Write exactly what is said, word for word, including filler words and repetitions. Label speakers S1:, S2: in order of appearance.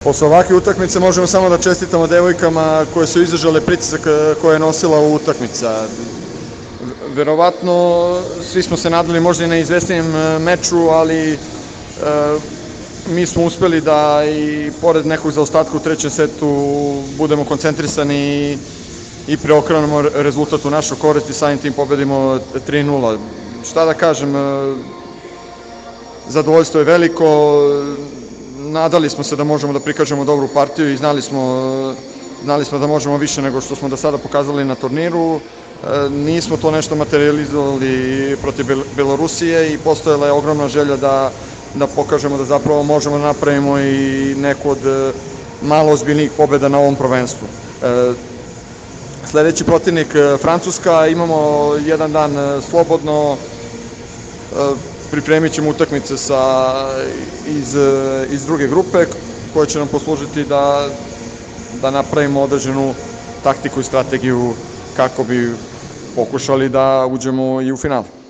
S1: Posle ovakve utakmice možemo samo da čestitamo devojkama koje su izdržale pritisak koje je nosila u utakmica. Verovatno svi smo se nadali možda i na izvestnijem meču, ali mi smo uspeli da i pored nekog zaostatka u trećem setu budemo koncentrisani i preokrenemo rezultat u našu korist i samim tim pobedimo tri nula. Šta da kažem, zadovoljstvo je veliko, nadali smo se da možemo da prikažemo dobru partiju i znali smo, znali smo da možemo više nego što smo do sada pokazali na turniru. Nismo to nešto materializovali protiv Belorusije i postojala je ogromna želja da, da pokažemo da zapravo možemo da napravimo i neku od malo ozbiljnijih pobjeda na ovom prvenstvu. Sledeći protivnik Francuska, imamo jedan dan slobodno, pripremit ćemo utakmice sa, iz, iz druge grupe koje će nam poslužiti da, da napravimo određenu taktiku i strategiju kako bi pokušali da uđemo i u final.